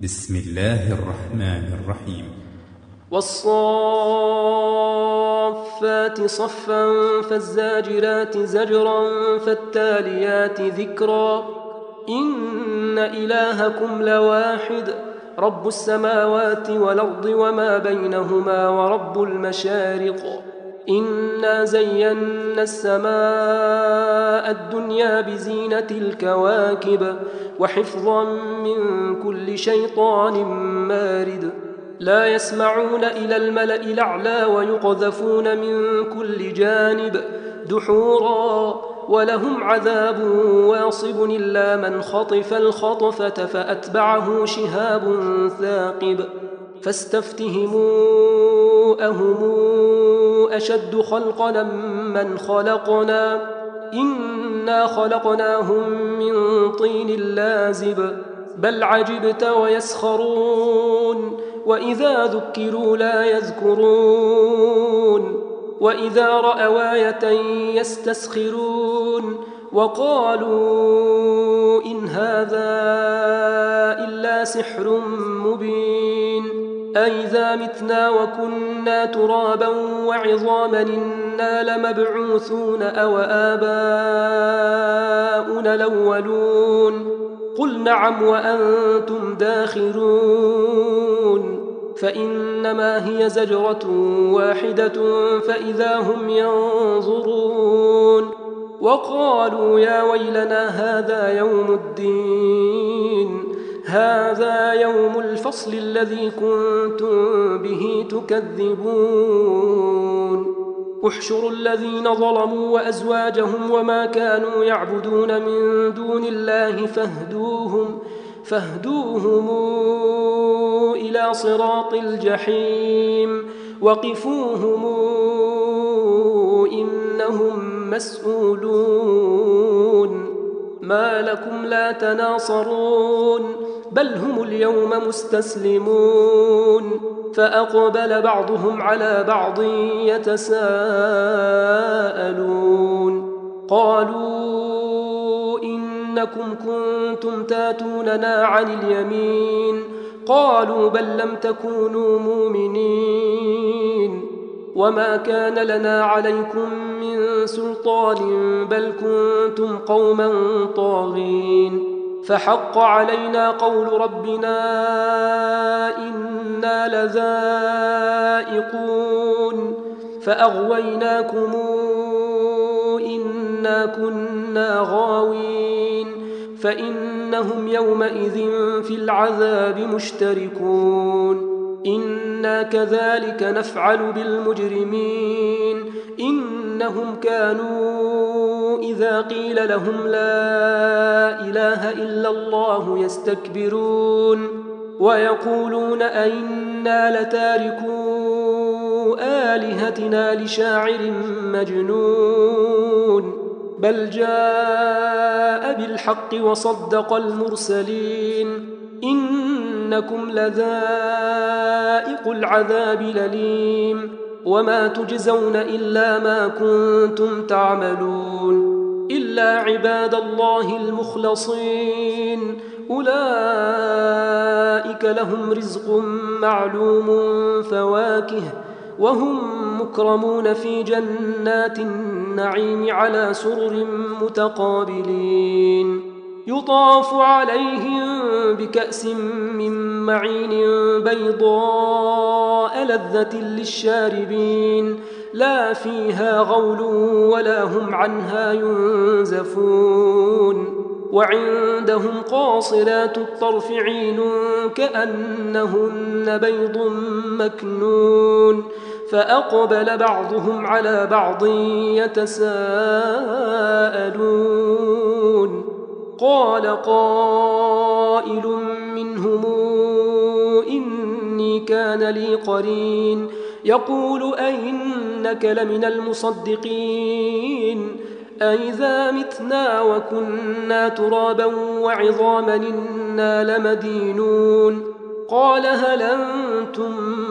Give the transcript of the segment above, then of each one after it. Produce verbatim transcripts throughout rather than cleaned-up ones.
بسم الله الرحمن الرحيم. والصافات صفا فالزاجرات زجرا فالتاليات ذكرا إن إلهكم لواحد رب السماوات والأرض وما بينهما ورب المشارق إنا زينا السماء الدنيا بزينة الكواكب وحفظا من كل شيطان مارد لا يسمعون إلى الملأ الأعلى ويقذفون من كل جانب دحورا ولهم عذاب واصب إلا من خطف الخطفة فأتبعه شهاب ثاقب فاستفتهموا أهم أشد خلقا من خلقنا إنا خلقناهم من طين لازب بل عجبت ويسخرون وإذا ذكروا لا يذكرون وإذا رأوا آية يستسخرون وقالوا إن هذا إلا سحر مبين أئذا متنا وكنا ترابا وعظاما إنا لمبعوثون أو آباؤنا الأولون قل نعم وأنتم داخرون فإنما هي زجرة واحدة فإذا هم ينظرون وقالوا يا ويلنا هذا يوم الدين هذا يوم الفصل الذي كنتم به تكذبون احشروا الذين ظلموا وأزواجهم وما كانوا يعبدون من دون الله فاهدوهم فاهدوهم إلى صراط الجحيم وقفوهم إنهم مسؤولون ما لكم لا تناصرون بل هم اليوم مستسلمون فأقبل بعضهم على بعض يتساءلون قالوا إنكم كنتم تاتوننا عن اليمين قالوا بل لم تكونوا مؤمنين وما كان لنا عليكم من سلطان بل كنتم قوما طاغين فحق علينا قول ربنا إنا لذائقون فأغويناكم إنا كنا غاوين فإنهم يومئذ في العذاب مشتركون إنا كذلك نفعل بالمجرمين إنهم كانوا إذا قيل لهم لا إله إلا الله يستكبرون ويقولون أئنا لتاركو آلهتنا لشاعر مجنون بل جاء بالحق وصدق المرسلين إنكم لذائق العذاب الأليم وما تجزون إلا ما كنتم تعملون إلا عباد الله المخلصين أولئك لهم رزق معلوم فواكه وهم مكرمون في جنات النعيم على سرر متقابلين يطاف عليهم بكأس من معين بيضاء لذة للشاربين لا فيها غول ولا هم عنها ينزفون وعندهم قاصرات الطرف عين كأنهن بيض مكنون فأقبل بعضهم على بعض يتساءلون قال قائل منهم إني كان لي قرين يقول أئنك لمن المصدقين أئذا متنا وكنا ترابا وعظاما إنا لمدينون قال هل أنتم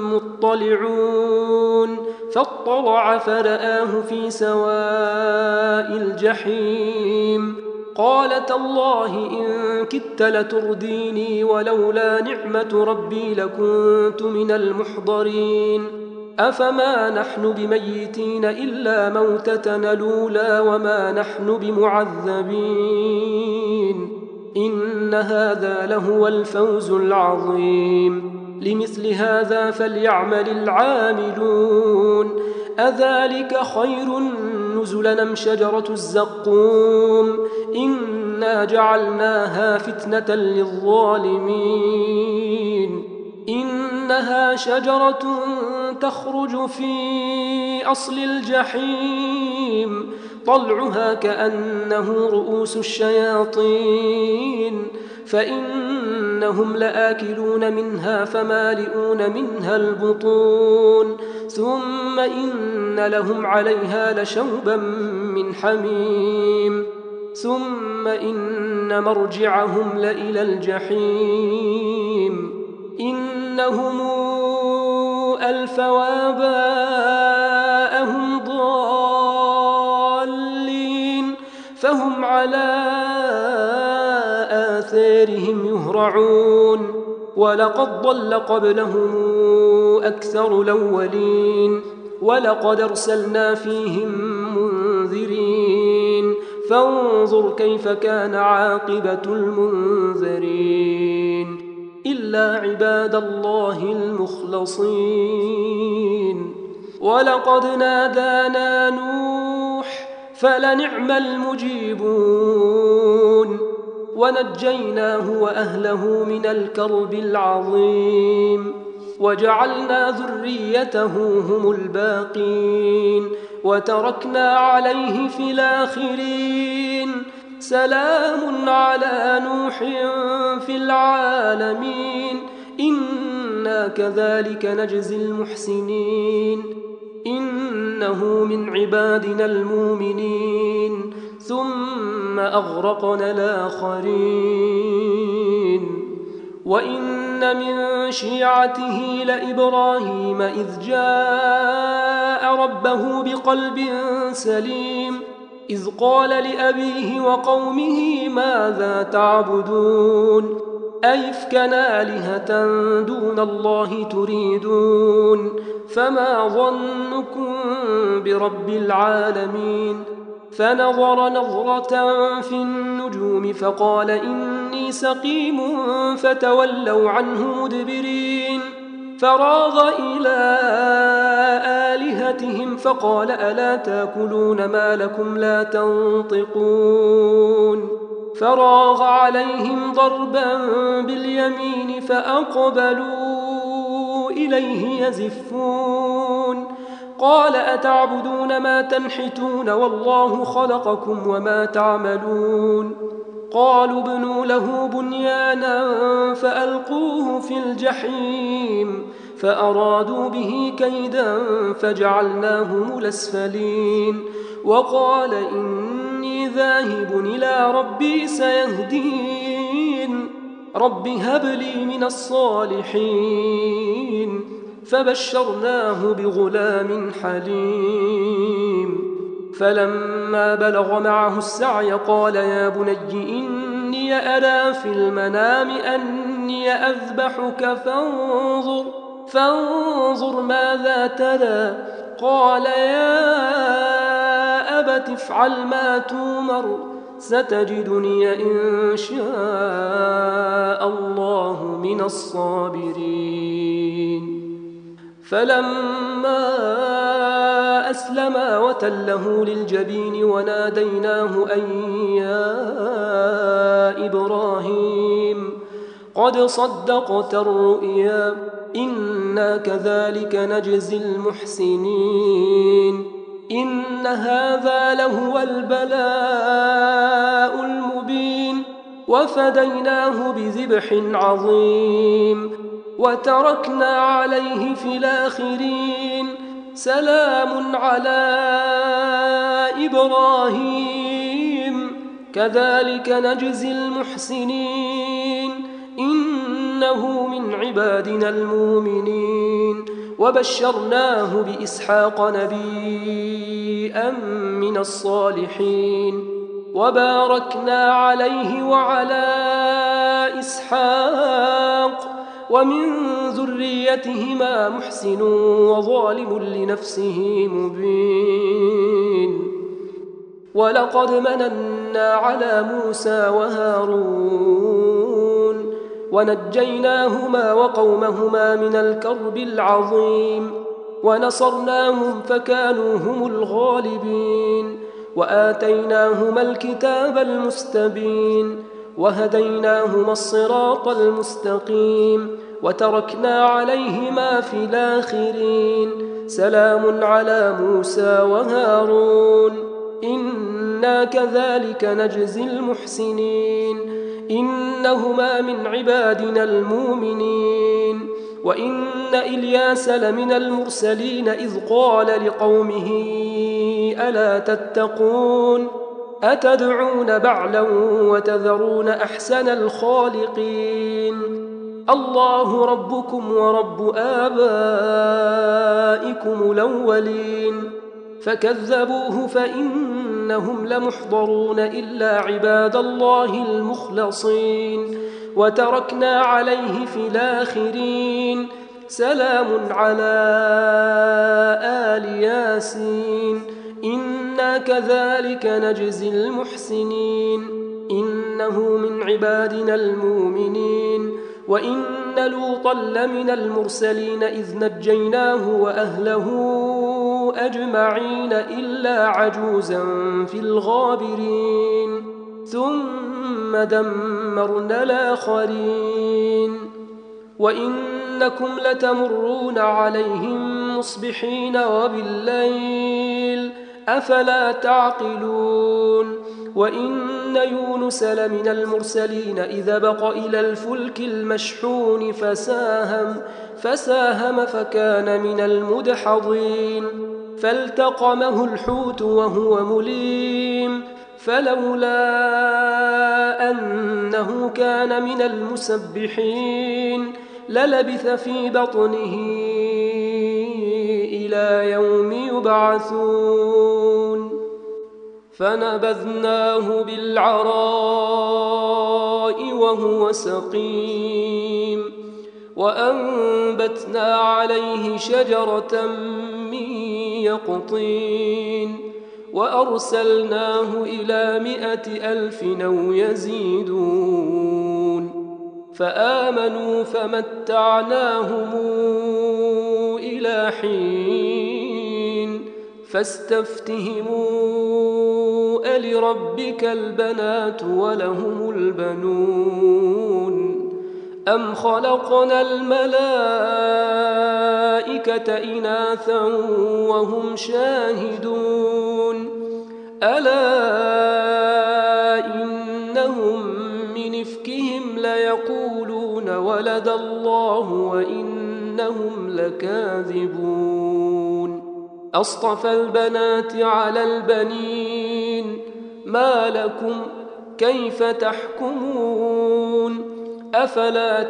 مطلعون فاطلع فرآه في سواء الجحيم قال تالله إن كدت لترديني ولولا نعمة ربي لكنت من المحضرين أفما نحن بميتين إلا موتتنا الأولى وما نحن بمعذبين إن هذا لهو الفوز العظيم لمثل هذا فليعمل العاملون أذلك خير نزلا أم شجرة الزقوم إنا جعلناها فتنة للظالمين إنها شجرة تخرج في أصل الجحيم طلعها كأنه رؤوس الشياطين فإنهم لآكلون منها فمالئون منها البطون ثم إن لهم عليها لشوبا من حميم ثم إن مرجعهم لإلى الجحيم إنهم ألفوا آباءهم ضالين فهم على آثارهم يهرعون ولقد ضل قبلهم أكثر الأولين ولقد أرسلنا فيهم منذرين فانظر كيف كان عاقبة المنذرين إلا عباد الله المخلصين ولقد نادانا نوح فلنعم المجيبون ونجيناه وأهله من الكرب العظيم وجعلنا ذريته هم الباقين وتركنا عليه في الآخرين سلام على نوح في العالمين إنا كذلك نجزي المحسنين إنه من عبادنا المؤمنين ثم أغرقنا الآخرين وإن من شيعته لإبراهيم إذ جاء ربه بقلب سليم إذ قال لأبيه وقومه ماذا تعبدون أئفكا آلهة دون الله تريدون فما ظنكم برب العالمين فنظر نظرة في النجوم فقال إني سقيم فتولوا عنه مدبرين فراغ إلى آلهتهم فقال ألا تاكلون ما لكم لا تنطقون فراغ عليهم ضربا باليمين فأقبلوا إليه يزفون قال أتعبدون ما تنحتون والله خلقكم وما تعملون قالوا ابنوا له بنيانا فألقوه في الجحيم فأرادوا به كيدا فجعلناهم الأسفلين وقال إني ذاهب إلى ربي سيهدين رب هب لي من الصالحين فبشرناه بغلام حليم فلما بلغ معه السعي قال يا بني إني أرى في المنام أني أذبحك فانظر فانظر ماذا ترى قال يا أبت افعل ما تومر ستجدني إن شاء الله من الصابرين فلما أسلما وتله للجبين وناديناه أن يا إبراهيم قد صدقت الرؤيا إنا كذلك نجزي المحسنين إن هذا لهو البلاء المبين وفديناه بذبح عظيم وتركنا عليه في الآخرين سلام على إبراهيم كذلك نجزي المحسنين إنه من عبادنا المؤمنين وبشرناه بإسحاق نبيا من الصالحين وباركنا عليه وعلى إسحاق ومن ذريتهما محسن وظالم لنفسه مبين. ولقد مننا على موسى وهارون ونجيناهما وقومهما من الكرب العظيم ونصرناهم فكانوا هم الغالبين وآتيناهما الكتاب المستبين وهديناهما الصراط المستقيم وتركنا عليهما في الآخرين. سلام على موسى وهارون إنا كذلك نجزي المحسنين إنهما من عبادنا المؤمنين. وإن إلياس لمن المرسلين إذ قال لقومه ألا تتقون أتدعون بعلا وتذرون أحسن الخالقين الله ربكم ورب آبائكم الأولين. فكذبوه فإنهم لمحضرون إلا عباد الله المخلصين وتركنا عليه في الآخرين. سلام على آل ياسين إنا كذلك نجزي المحسنين إنه من عبادنا المؤمنين. وإن لوطا لمن المرسلين إذ نجيناه وأهله أجمعين إلا عجوزا في الغابرين ثم دمرنا الآخرين. وإنكم لتمرون عليهم مصبحين وبالليل أفلا تعقلون. وإن يونس لمن المرسلين إذا بق إلى الفلك المشحون فساهم فساهم فكان من المدحضين فالتقمه الحوت وهو مليم فلولا أنه كان من المسبحين للبث في بطنه إلى يوم يبعثون. فنبذناه بالعراء وهو سقيم وأنبتنا عليه شجرة من يقطين وأرسلناه إلى مائة ألف أو يزيدون فآمنوا فمتعناهم إلى حين فاستفتهموا ألربك البنات ولهم البنون أم خلقنا الملائكة إناثا وهم شاهدون ألا إنهم من إفكهم ليقولون ولد الله وإنهم لكاذبون أصطفى البنات على البنين ما لكم كيف تحكمون أفلا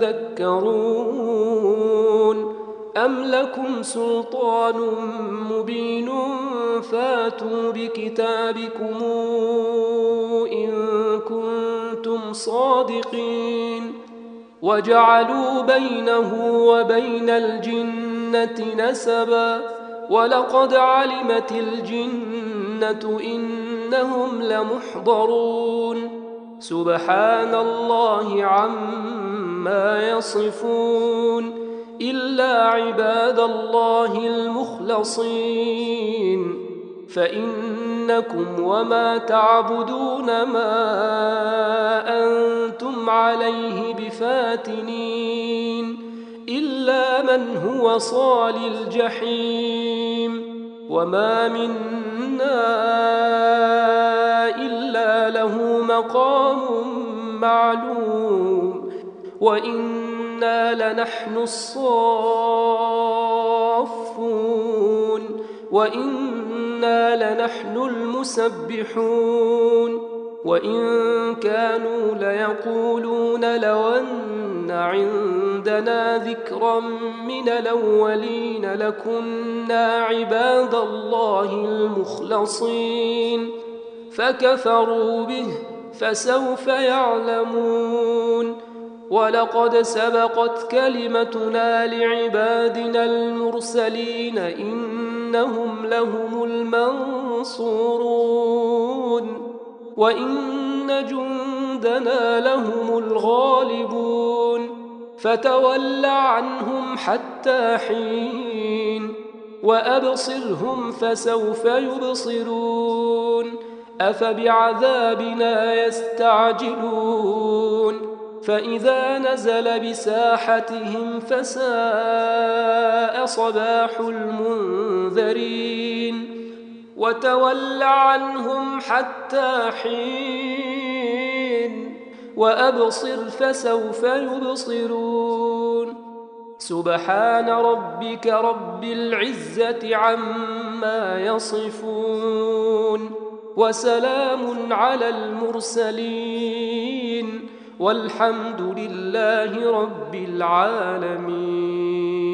تذكرون أم لكم سلطان مبين فاتوا بكتابكم إن كنتم صادقين وجعلوا بينه وبين الجنة نسبا ولقد علمت الجنة إنهم لمحضرون سبحان الله عما يصفون إلا عباد الله المخلصين فإنكم وما تعبدون ما أنتم عليه بفاتنين إلا من هو صال الجحيم وما منا إلا له مقام معلوم وإنا لنحن الصافون وإنا لنحن المسبحون وإن كانوا ليقولون لو أن عندنا ذكرا من الأولين لكنا عباد الله المخلصين فكفروا به فسوف يعلمون ولقد سبقت كلمتنا لعبادنا المرسلين إنهم لهم المنصورون وإن جندنا لهم الغالبون فتول عنهم حتى حين وأبصرهم فسوف يبصرون أفبعذابنا يستعجلون فإذا نزل بساحتهم فساء صباح المنذرين وتول عنهم حتى حين وأبصر فسوف يبصرون سبحان ربك رب العزة عما يصفون وسلام على المرسلين والحمد لله رب العالمين.